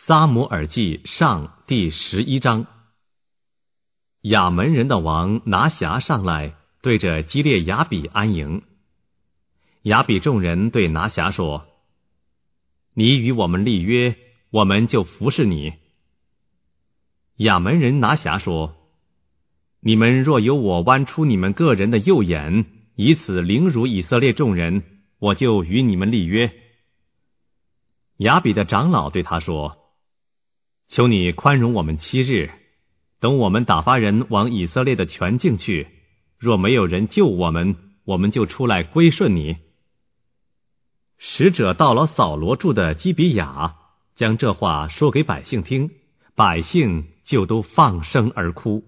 撒母耳记上第11章。亚门人的王拿辖上来，对着基列雅比安营。雅比众人对拿辖说：你与我们立约，我们就服侍你。亚门人拿辖说：你们若有我剜出你们个人的右眼，以此凌辱以色列众人，我就与你们立约。雅比的长老对他说：求你宽容我们7日，等我们打发人往以色列的全境去，若没有人救我们，我们就出来归顺你。使者到了扫罗住的基比亚，将这话说给百姓听，百姓就都放声而哭。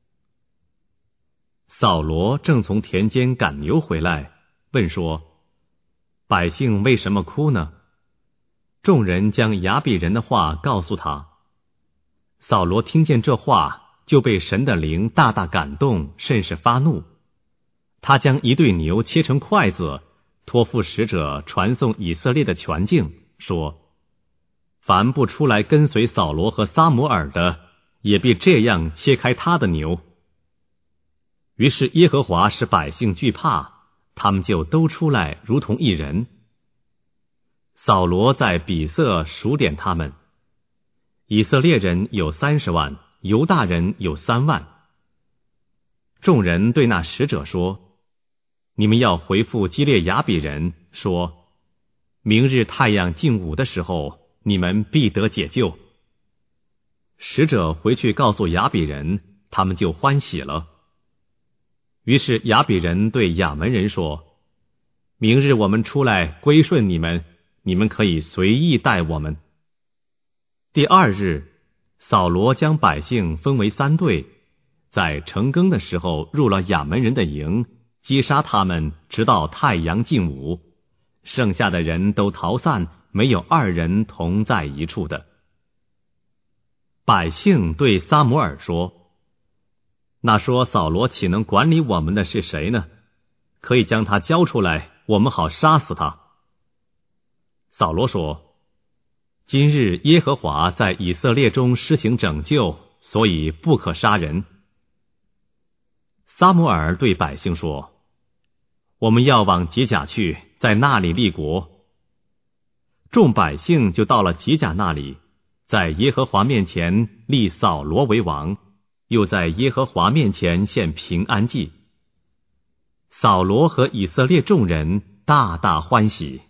扫罗正从田间赶牛回来，问说：百姓为什么哭呢？众人将雅比人的话告诉他。扫罗听见这话，就被神的灵大大感动，甚是发怒。他将一对牛切成筷子，托付使者传送以色列的全境，说：凡不出来跟随扫罗和撒母耳的，也必这样切开他的牛。于是耶和华使百姓惧怕，他们就都出来如同一人。扫罗在比色数点他们，以色列人有30万，犹大人有3万。众人对那使者说：你们要回复基列雅比人，说：明日太阳近午的时候，你们必得解救。使者回去告诉雅比人，他们就欢喜了。于是雅比人对亚门人说：明日我们出来归顺你们，你们可以随意待我们。第2日，扫罗将百姓分为3队，在晨更的时候入了亚门人的营，击杀他们，直到太阳近午，剩下的人都逃散，没有2人同在一处的。百姓对撒母耳说：那说扫罗岂能管理我们的是谁呢？可以将他交出来，我们好杀死他。扫罗说：今日耶和华在以色列中施行拯救，所以不可杀人。撒母耳对百姓说：我们要往吉甲去，在那里立国。众百姓就到了吉甲那里，在耶和华面前立扫罗为王，又在耶和华面前献平安祭。扫罗和以色列众人大大欢喜。